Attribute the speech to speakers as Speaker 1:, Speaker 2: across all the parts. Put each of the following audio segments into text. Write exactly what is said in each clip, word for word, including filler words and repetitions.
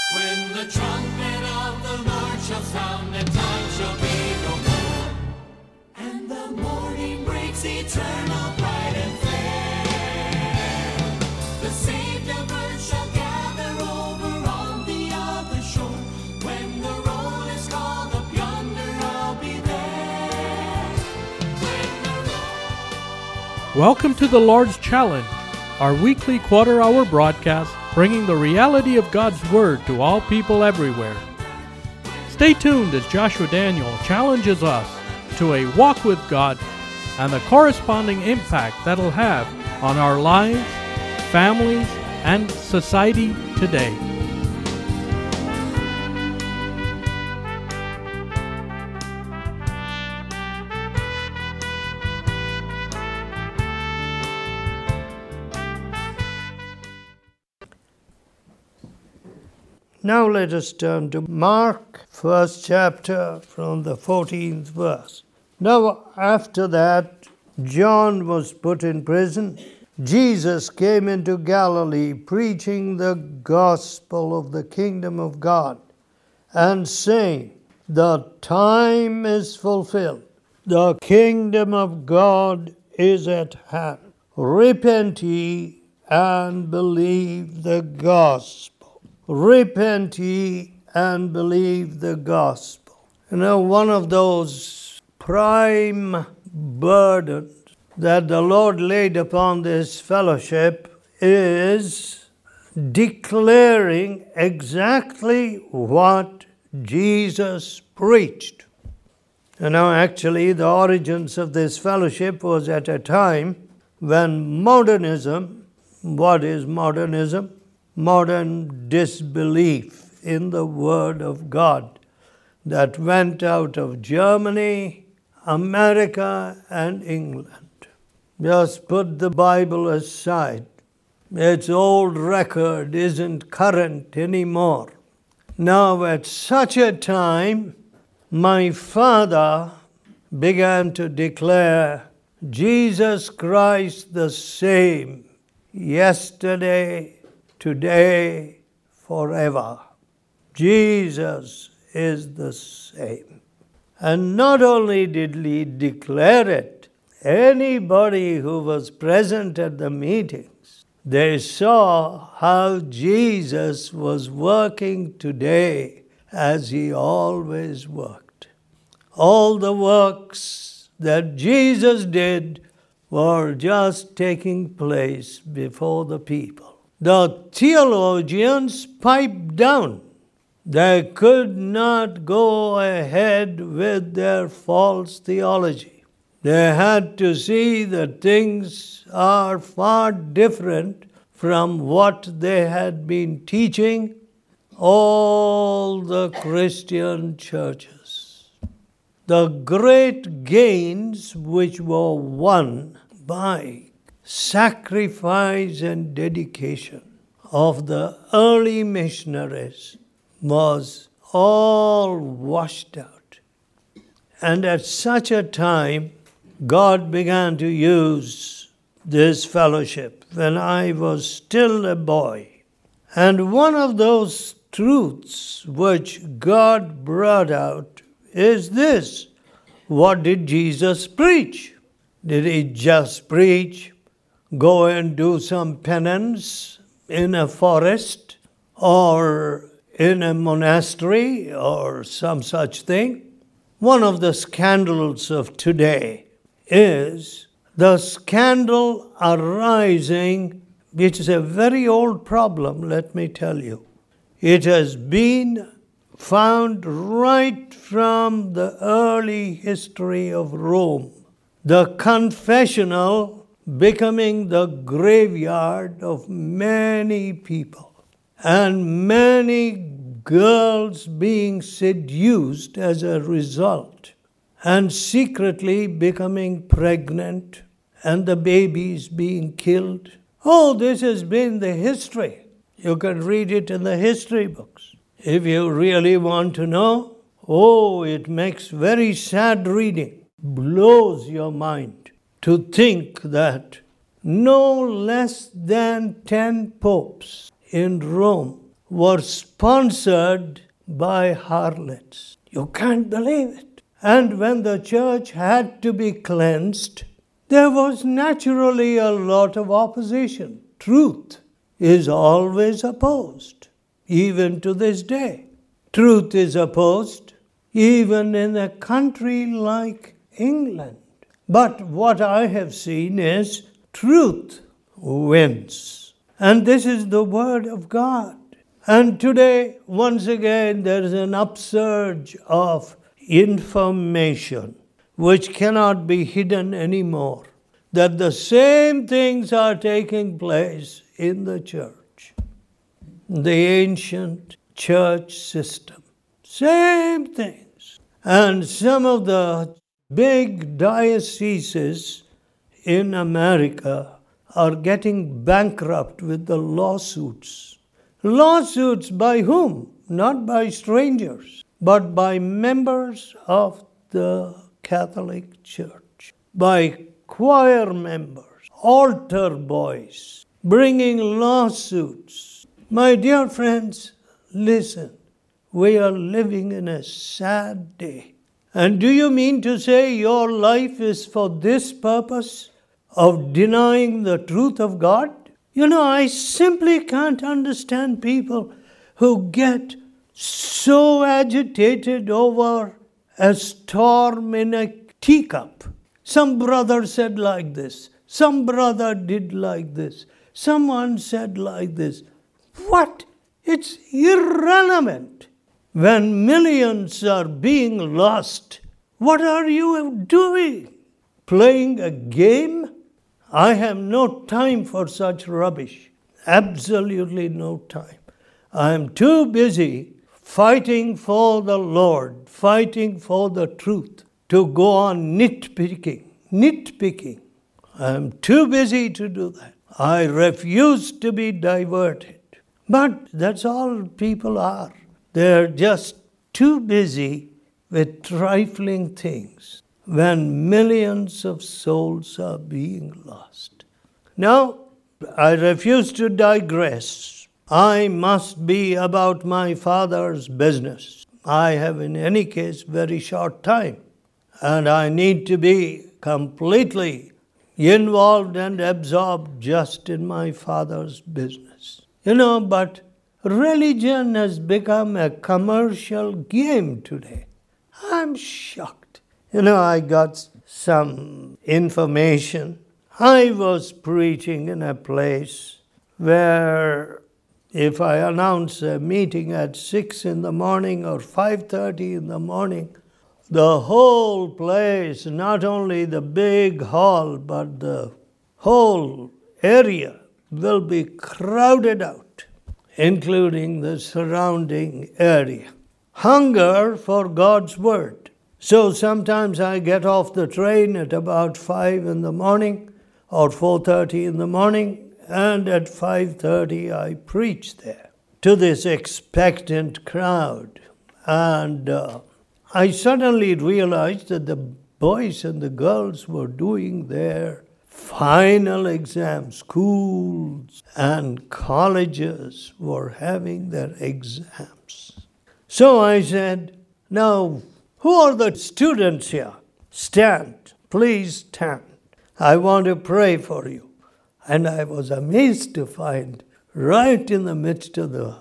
Speaker 1: When the trumpet of the Lord shall sound, and time shall be no more, and the morning breaks eternal, bright and fair, the saved of earth shall gather over on the other shore. When the roll is called up yonder, I'll be there. When the roll...
Speaker 2: Welcome to the Lord's Challenge, our weekly quarter-hour broadcast bringing the reality of God's Word to all people everywhere. Stay tuned as Joshua Daniel challenges us to a walk with God and the corresponding impact that'll have on our lives, families, and society today.
Speaker 3: Now let us turn to Mark, first chapter, from the fourteenth verse. Now after that, John was put in prison. Jesus came into Galilee, preaching the gospel of the kingdom of God, and saying, the time is fulfilled. The kingdom of God is at hand. Repent ye and believe the gospel. Repent ye and believe the gospel. You know, one of those prime burdens that the Lord laid upon this fellowship is declaring exactly what Jesus preached. You know, actually, the origins of this fellowship was at a time when modernism, what is modernism? Modern disbelief in the Word of God that went out of Germany, America, and England. Just put the Bible aside. Its old record isn't current anymore. Now, at such a time, my father began to declare Jesus Christ the same yesterday, today, forever. Jesus is the same. And not only did he declare it, anybody who was present at the meetings, they saw how Jesus was working today as he always worked. All the works that Jesus did were just taking place before the people. The theologians piped down. They could not go ahead with their false theology. They had to see that things are far different from what they had been teaching all the Christian churches. The great gains which were won by sacrifice and dedication of the early missionaries was all washed out. And at such a time, God began to use this fellowship when I was still a boy. And one of those truths which God brought out is this. What did Jesus preach? Did he just preach, go and do some penance in a forest or in a monastery or some such thing? One of the scandals of today is the scandal arising, which is a very old problem, let me tell you. It has been found right from the early history of Rome. The confessional becoming the graveyard of many people, and many girls being seduced as a result, and secretly becoming pregnant, and the babies being killed. Oh, this has been the history. You can read it in the history books. If you really want to know, oh, it makes very sad reading. Blows your mind to think that no less than ten popes in Rome were sponsored by harlots. You can't believe it. And when the church had to be cleansed, there was naturally a lot of opposition. Truth is always opposed, even to this day. Truth is opposed, even in a country like England. But what I have seen is truth wins. And this is the Word of God. And today, once again, there is an upsurge of information which cannot be hidden anymore. That the same things are taking place in the church. The ancient church system. Same things. And some of the big dioceses in America are getting bankrupt with the lawsuits. Lawsuits by whom? Not by strangers, but by members of the Catholic Church. By choir members, altar boys, bringing lawsuits. My dear friends, listen. We are living in a sad day. And do you mean to say your life is for this purpose of denying the truth of God? You know, I simply can't understand people who get so agitated over a storm in a teacup. Some brother said like this. Some brother did like this. Someone said like this. What? It's irrelevant. When millions are being lost, what are you doing? Playing a game? I have no time for such rubbish. Absolutely no time. I am too busy fighting for the Lord, fighting for the truth, to go on nitpicking. Nitpicking. I am too busy to do that. I refuse to be diverted. But that's all people are. They're just too busy with trifling things when millions of souls are being lost. Now, I refuse to digress. I must be about my Father's business. I have in any case very short time, and I need to be completely involved and absorbed just in my Father's business. You know, but religion has become a commercial game today. I'm shocked. You know, I got some information. I was preaching in a place where if I announce a meeting at six in the morning or five thirty in the morning, the whole place, not only the big hall, but the whole area will be crowded out, including the surrounding area. Hunger for God's Word. So sometimes I get off the train at about five in the morning or four thirty in the morning, and at five thirty I preach there to this expectant crowd. And uh, I suddenly realized that the boys and the girls were doing their final exams. Schools and colleges were having their exams. So I said, now, who are the students here? Stand. Please stand. I want to pray for you. And I was amazed to find right in the midst of the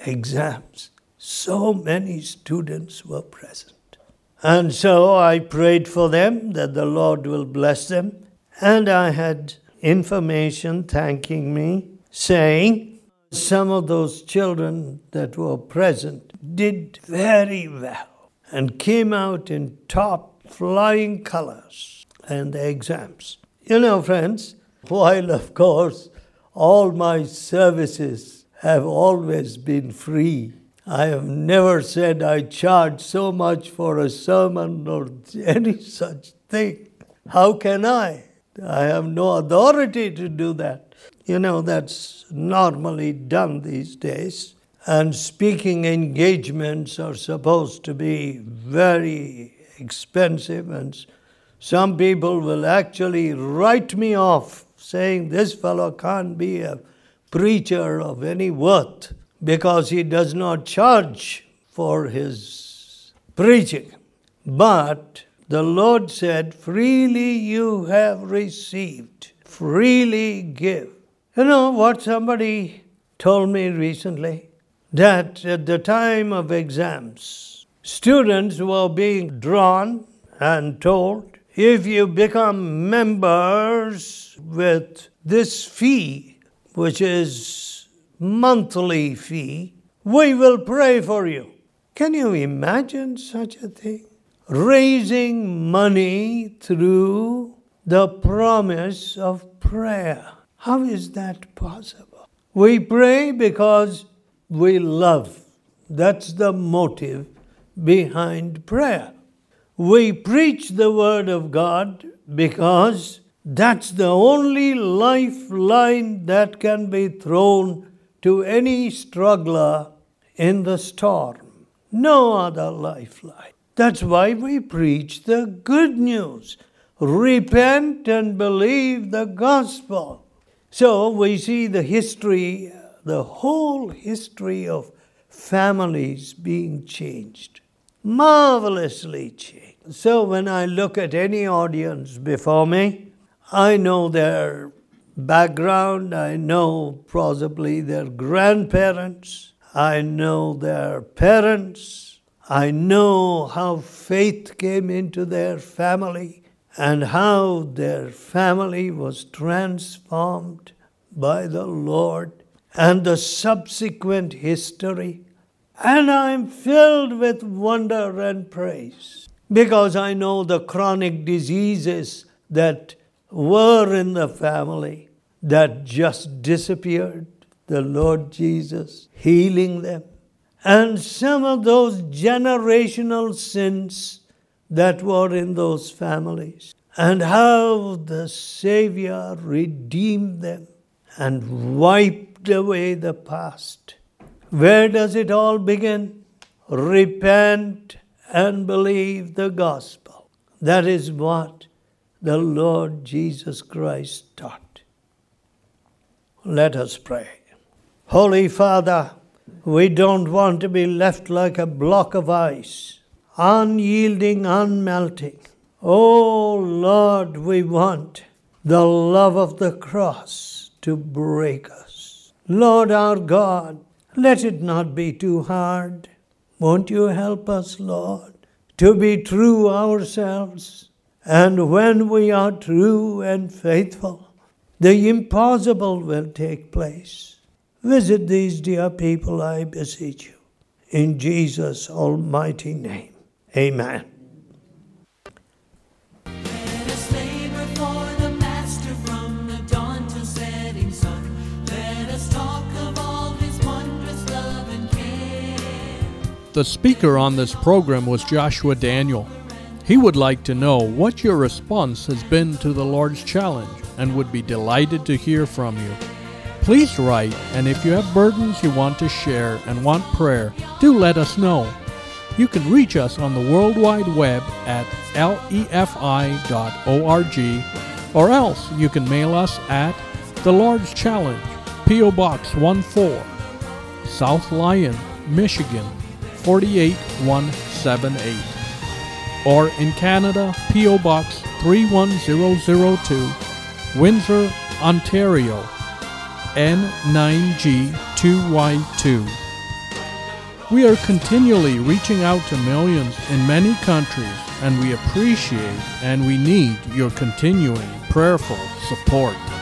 Speaker 3: exams, so many students were present. And so I prayed for them that the Lord will bless them. And I had information thanking me, saying some of those children that were present did very well and came out in top flying colors in the exams. You know, friends, while of course all my services have always been free, I have never said I charge so much for a sermon or any such thing. How can I? I have no authority to do that. You know, that's normally done these days. And speaking engagements are supposed to be very expensive, and some people will actually write me off saying this fellow can't be a preacher of any worth because he does not charge for his preaching. But the Lord said, freely you have received, freely give. You know what somebody told me recently? That at the time of exams, students were being drawn and told, if you become members with this fee, which is monthly fee, we will pray for you. Can you imagine such a thing? Raising money through the promise of prayer. How is that possible? We pray because we love. That's the motive behind prayer. We preach the Word of God because that's the only lifeline that can be thrown to any struggler in the storm. No other lifeline. That's why we preach the good news. Repent and believe the gospel. So we see the history, the whole history of families being changed. Marvelously changed. So when I look at any audience before me, I know their background, I know possibly their grandparents, I know their parents, I know how faith came into their family and how their family was transformed by the Lord and the subsequent history. And I'm filled with wonder and praise because I know the chronic diseases that were in the family that just disappeared. The Lord Jesus healing them. And some of those generational sins that were in those families. And how the Savior redeemed them and wiped away the past. Where does it all begin? Repent and believe the gospel. That is what the Lord Jesus Christ taught. Let us pray. Holy Father, we don't want to be left like a block of ice, unyielding, unmelting. Oh Lord, we want the love of the cross to break us. Lord our God, let it not be too hard. Won't you help us, Lord, to be true ourselves? And when we are true and faithful, the impossible will take place. Visit these dear people, I beseech you. In Jesus' almighty name. Amen.
Speaker 1: Let us labor for the Master from the dawn till setting sun. Let us talk of all his wondrous love and care.
Speaker 2: The speaker on this program was Joshua Daniel. He would like to know what your response has been to the Lord's challenge and would be delighted to hear from you. Please write, and if you have burdens you want to share and want prayer, do let us know. You can reach us on the World Wide Web at lefi dot org, or else you can mail us at The Lord's Challenge, P O Box one four, South Lyon, Michigan four eight one seven eight. Or in Canada, P O Box three one zero zero two, Windsor, Ontario, N nine G two Y two. We are continually reaching out to millions in many countries, and we appreciate and we need your continuing prayerful support.